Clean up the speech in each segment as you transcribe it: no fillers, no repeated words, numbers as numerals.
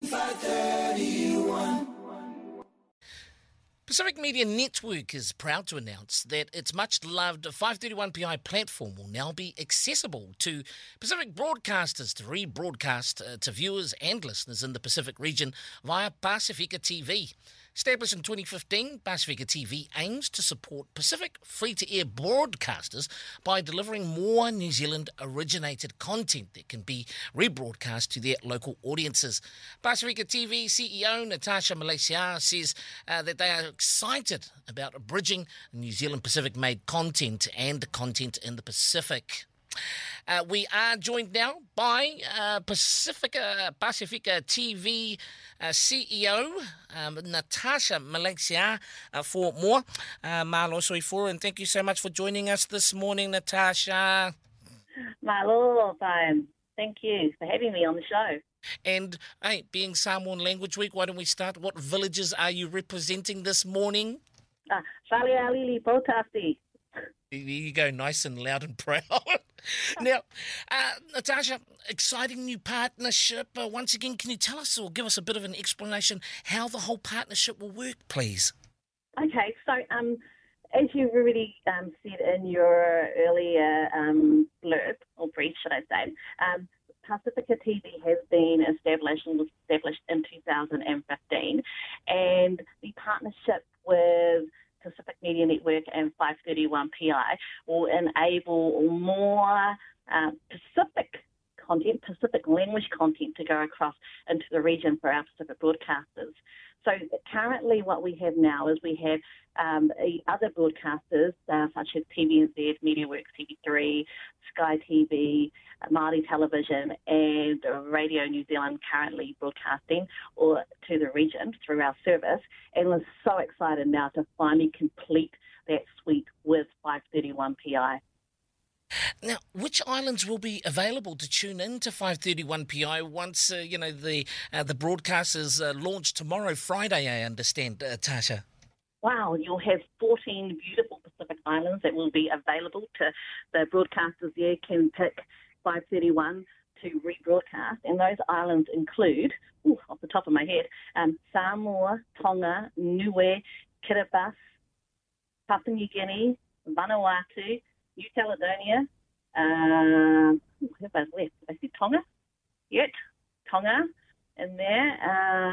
Pacific Media Network is proud to announce that its much-loved 531PI platform will now be accessible to Pacific broadcasters to rebroadcast to viewers and listeners in the Pacific region via Pacifica TV. Established in 2015, Pacifica TV aims to support Pacific free-to-air broadcasters by delivering more New Zealand-originated content that can be rebroadcast to their local audiences. Pacifica TV CEO Natasha Malaysia says that they are excited about bridging New Zealand Pacific-made content and content in the Pacific. We are joined now by Pacifica TV CEO Natasha Malaysia for more. Malo soifuru, and thank you so much for joining us this morning, Natasha. Malo, fine. Thank you for having me on the show. And hey, being Samoan Language Week, why don't we start? What villages are you representing this morning? Whalealili Potasi. There you go, nice and loud and proud. Now, Natasha, exciting new partnership. Once again, can you tell us or give us a bit of an explanation how the whole partnership will work, please? Okay, so as you've already said in your earlier blurb, or brief, should I say, Pacifica TV has been established and was established in 2015, and the partnership with Pacific Media Network and 531PI will enable more Pacific content, Pacific language content to go across into the region for our Pacific broadcasters. So currently what we have now is we have other broadcasters such as TVNZ, MediaWorks TV3, Sky TV, Māori Television and Radio New Zealand currently broadcasting or to the region through our service, and we're so excited now to finally complete that suite with 531PI. Now, which islands will be available to tune in to 531PI once, the broadcast is launched tomorrow, Friday, I understand, Tasha? Wow, you'll have 14 beautiful Pacific islands that will be available to the broadcasters there can pick 531 to rebroadcast, and those islands include, off the top of my head, Samoa, Tonga, Niue, Kiribati, Papua New Guinea, Vanuatu, New Caledonia, where have I left? Did I see Tonga? Yet, Tonga in there,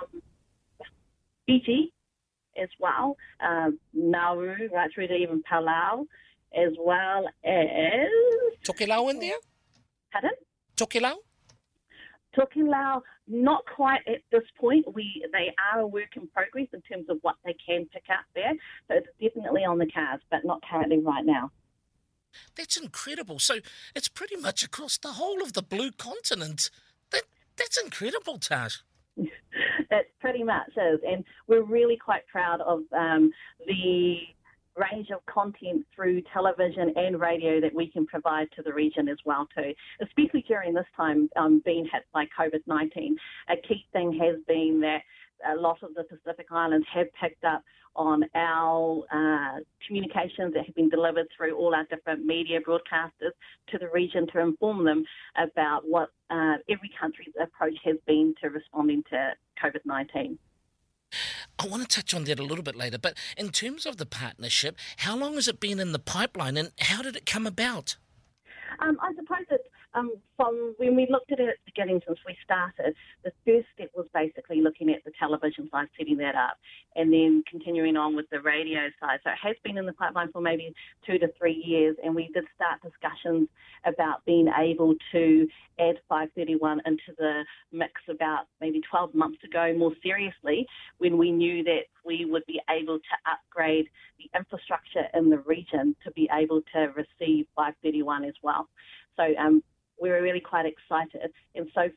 Fiji as well, Nauru, right through to even Palau, as well as... Tokelau in there? Pardon? Tokelau? Tokelau, not quite at this point. They are a work in progress in terms of what they can pick up there, so it's definitely on the cards, but not currently right now. That's incredible. So it's pretty much across the whole of the blue continent. That's incredible, Tash. It pretty much is, and we're really quite proud of the range of content through television and radio that we can provide to the region as well too, especially during this time being hit by COVID-19. A key thing has been that a lot of the Pacific Islands have picked up on our communications that have been delivered through all our different media broadcasters to the region to inform them about what every country's approach has been to responding to COVID-19. I want to touch on that a little bit later, but in terms of the partnership, how long has it been in the pipeline and how did it come about? I suppose that from when we looked at it at the beginning since we started, the first step was basically looking at the television side, setting that up, and then continuing on with the radio side. So it has been in the pipeline for maybe 2 to 3 years, and we did start discussions about being able to add 531 into the mix about maybe 12 months ago more seriously, when we knew that we would be able to upgrade the infrastructure in the region to be able to receive 531 as well. So we were really quite excited. And so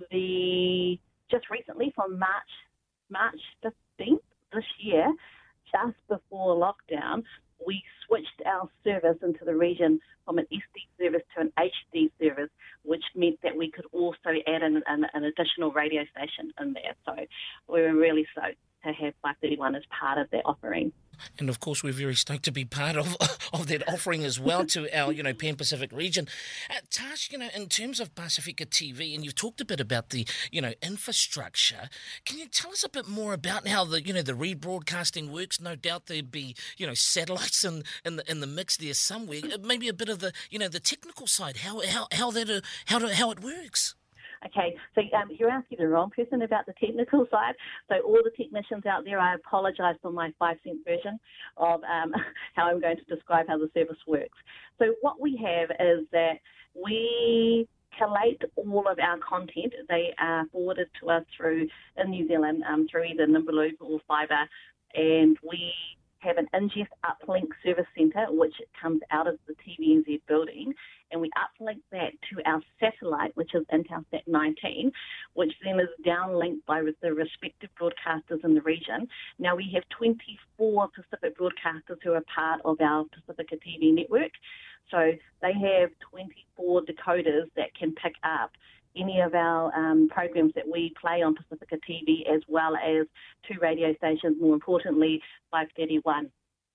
just recently, from March 15th this year, just before lockdown, we switched our service into the region from an SD service to an HD service, which meant that we could also add an additional radio station in there. So we were really stoked to have 531 as part of that offering. And of course, we're very stoked to be part of that offering as well to our, Pan Pacific region. Tash, in terms of Pasifika TV, and you've talked a bit about the, infrastructure. Can you tell us a bit more about how the rebroadcasting works? No doubt there'd be, satellites in the mix there somewhere. Maybe a bit of the, the technical side, how it works. Okay, so you're asking the wrong person about the technical side. So all the technicians out there, I apologise for my 5-cent version of how I'm going to describe how the service works. So what we have is that we collate all of our content. They are forwarded to us in New Zealand through either Nimberloop or Fibre, and we have an ingest uplink service centre which comes out of the TVNZ building, and we uplink that to our satellite, which is Intelsat 19, which then is downlinked by the respective broadcasters in the region. Now we have 24 Pacific broadcasters who are part of our Pacifica TV network, so they have 24 decoders that can pick up any of our programs that we play on Pacifica TV, as well as 2 radio stations, more importantly, 531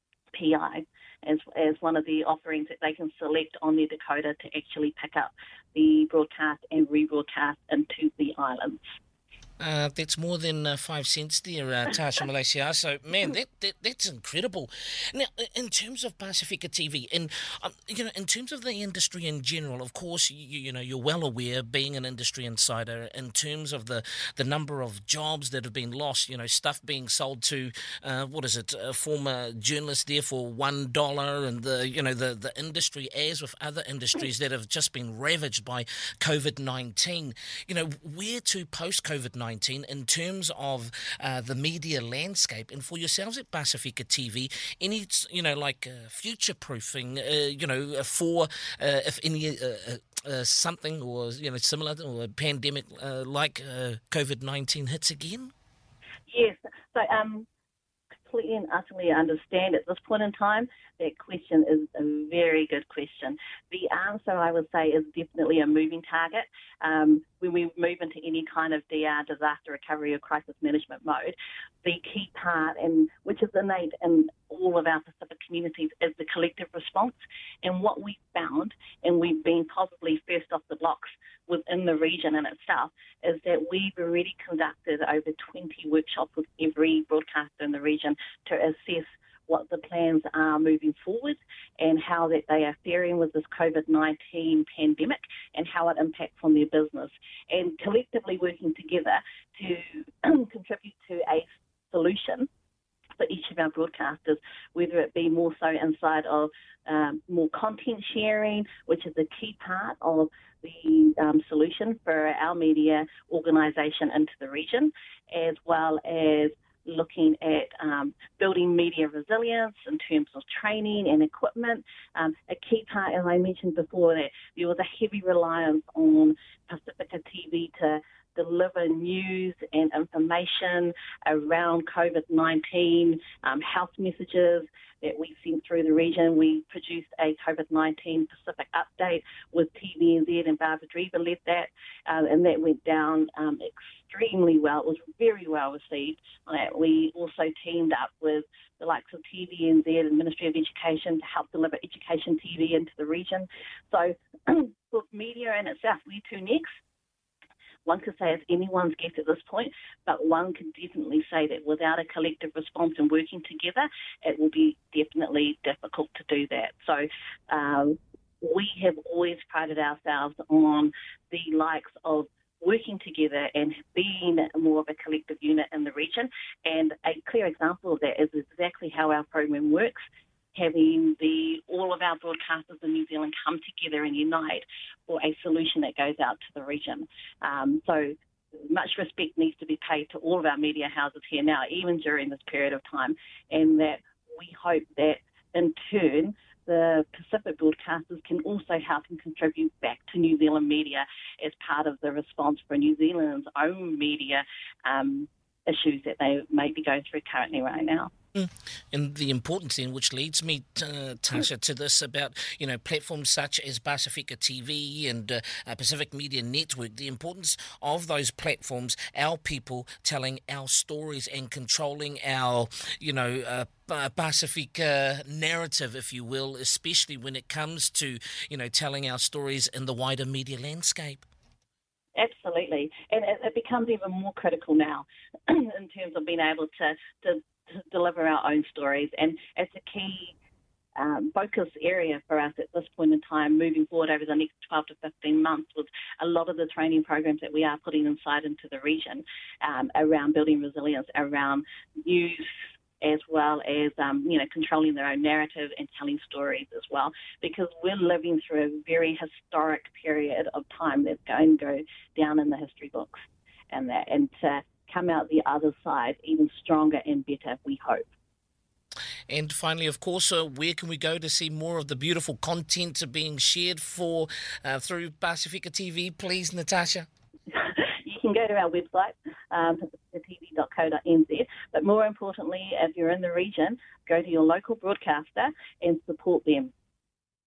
PI, as one of the offerings that they can select on their decoder to actually pick up the broadcast and rebroadcast into the islands. That's more than 5 cents there, Tasha Malaysia. So, man, that's incredible. Now, in terms of Pasifika TV, and in terms of the industry in general, of course, you're well aware, being an industry insider, in terms of the number of jobs that have been lost. Stuff being sold to a former journalist there for $1, and the industry, as with other industries that have just been ravaged by COVID-19. Where to post COVID-19? In terms of the media landscape, and for yourselves at Pasifika TV, any future proofing, for if any something or similar or a pandemic like COVID-19 hits again? Yes. So completely and utterly understand at this point in time that question is a very good question. The answer, I would say, is definitely a moving target. When we move into any kind of DR, disaster recovery or crisis management mode, the key part, and which is innate in all of our Pacific communities, is the collective response. And what we found, and we've been possibly first off the blocks within the region in itself, is that we've already conducted over 20 workshops with every broadcaster in the region to assess what the plans are moving forward and how that they are faring with this COVID-19 pandemic and how it impacts on their business. And collectively working together to contribute to a solution for each of our broadcasters, whether it be more so inside of more content sharing, which is a key part of the solution for our media organisation into the region, as well as looking at building media resilience in terms of training and equipment. A key part, as I mentioned before, that there was a heavy reliance on Pacifica TV to deliver news and information around COVID-19, health messages that we sent through the region. We produced a COVID-19 Pacific update with TVNZ, and Barbara Drever led that, and that went down extremely well. It was very well received. We also teamed up with the likes of TVNZ and Ministry of Education to help deliver education TV into the region. So for media in itself, where to next? One could say it's anyone's guess at this point, but one could definitely say that without a collective response and working together, it will be definitely difficult to do that. So we have always prided ourselves on the likes of working together and being more of a collective unit in the region. And a clear example of that is exactly how our program works, having all of our broadcasters in New Zealand come together and unite for a solution that goes out to the region. So much respect needs to be paid to all of our media houses here now, even during this period of time, and that we hope that in turn the Pacific broadcasters can also help and contribute back to New Zealand media as part of the response for New Zealand's own media issues that they may be going through currently right now. And the importance then, which leads me, Tasha, to this about, platforms such as Pasifika TV and Pacific Media Network, the importance of those platforms, our people telling our stories and controlling our, Pasifika narrative, if you will, especially when it comes to, telling our stories in the wider media landscape. Absolutely. And it becomes even more critical now in terms of being able to deliver our own stories. And it's a key focus area for us at this point in time, moving forward over the next 12 to 15 months, with a lot of the training programs that we are putting inside into the region around building resilience, around youth, as well as, controlling their own narrative and telling stories as well, because we're living through a very historic period of time that's going to go down in the history books, and to come out the other side even stronger and better, we hope. And finally, of course, where can we go to see more of the beautiful content being shared through Pasifika TV, please, Natasha? You can go to our website, pasifika.tv.co.nz, but more importantly, if you're in the region, go to your local broadcaster and support them.